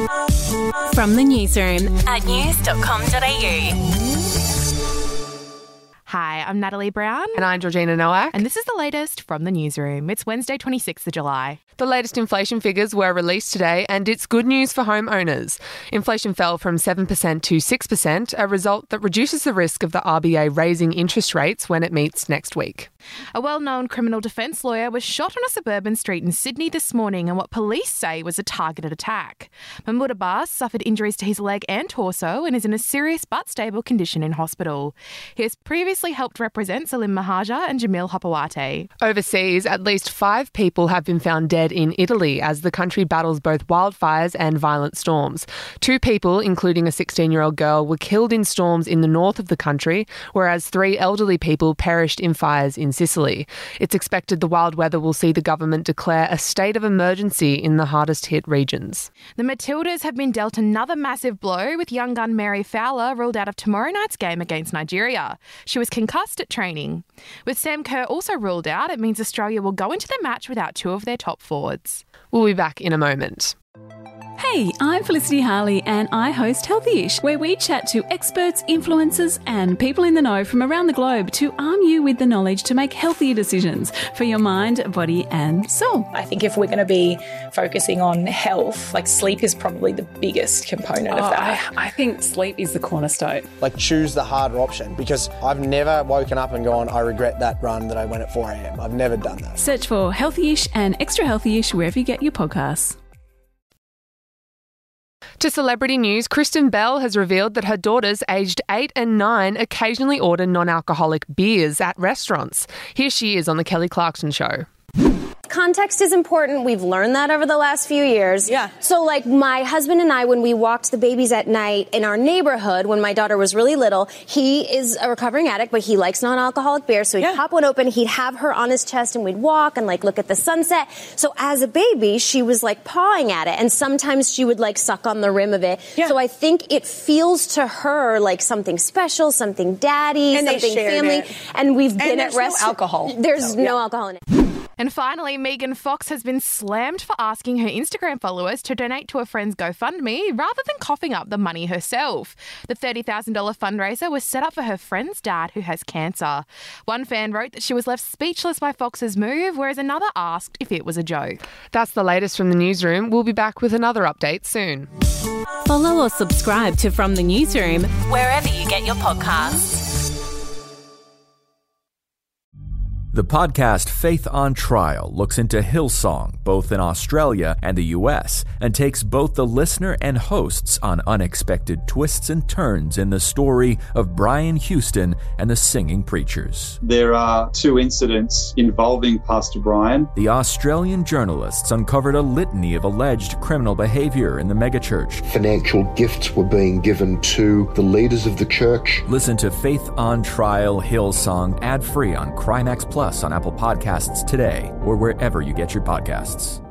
From the newsroom at news.com.au. Hi, I'm Natalie Brown. And I'm Georgina Nowak. And this is the latest from the newsroom. It's Wednesday, 26th of July. The latest inflation figures were released today, and it's good news for homeowners. Inflation fell from 7% to 6%, a result that reduces the risk of the RBA raising interest rates when it meets next week. A well-known criminal defence lawyer was shot on a suburban street in Sydney this morning in what police say was a targeted attack. Mahmoud Abbas suffered injuries to his leg and torso and is in a serious but stable condition in hospital. He has previously helped represent Salim Mahaja and Jamil Hapawate. Overseas, at least 5 people have been found dead in Italy as the country battles both wildfires and violent storms. 2 people, including a 16-year-old girl, were killed in storms in the north of the country, whereas 3 elderly people perished in fires in Sicily. It's expected the wild weather will see the government declare a state of emergency in the hardest hit regions. The Matildas have been dealt another massive blow with young gun Mary Fowler ruled out of tomorrow night's game against Nigeria. She was concussed at training. With Sam Kerr also ruled out, it means Australia will go into the match without 2 of their top forwards. We'll be back in a moment. Hey, I'm Felicity Harley and I host Healthyish, where we chat to experts, influencers and people in the know from around the globe to arm you with the knowledge to make healthier decisions for your mind, body and soul. I think if we're going to be focusing on health, like sleep is probably the biggest component of that. I think sleep is the cornerstone. Like choose the harder option, because I've never woken up and gone, I regret that run that I went at 4 a.m. I've never done that. Search for Healthyish and Extra Healthyish wherever you get your podcasts. To celebrity news, Kristen Bell has revealed that her daughters aged 8 and 9 occasionally order non-alcoholic beers at restaurants. Here she is on The Kelly Clarkson Show. Context is important. We've learned that over the last few years. Yeah. So, like, my husband and I, when we walked the babies at night in our neighborhood, when my daughter was really little, he is a recovering addict, but he likes non-alcoholic beer. So he'd pop one open, he'd have her on his chest, and we'd walk and, like, look at the sunset. So as a baby, she was, like, pawing at it. And sometimes she would, like, suck on the rim of it. Yeah. So I think it feels to her like something special, something daddy, and something family. It. And we've been at restaurants. No alcohol. There's no alcohol in it. And finally, Megan Fox has been slammed for asking her Instagram followers to donate to a friend's GoFundMe rather than coughing up the money herself. The $30,000 fundraiser was set up for her friend's dad who has cancer. One fan wrote that she was left speechless by Fox's move, whereas another asked if it was a joke. That's the latest from the newsroom. We'll be back with another update soon. Follow or subscribe to From the Newsroom wherever you get your podcasts. The podcast Faith on Trial looks into Hillsong, both in Australia and the US, and takes both the listener and hosts on unexpected twists and turns in the story of Brian Houston and the Singing Preachers. There are 2 incidents involving Pastor Brian. The Australian journalists uncovered a litany of alleged criminal behavior in the megachurch. Financial gifts were being given to the leaders of the church. Listen to Faith on Trial Hillsong ad-free on Crimex Plus on Apple Podcasts today or wherever you get your podcasts.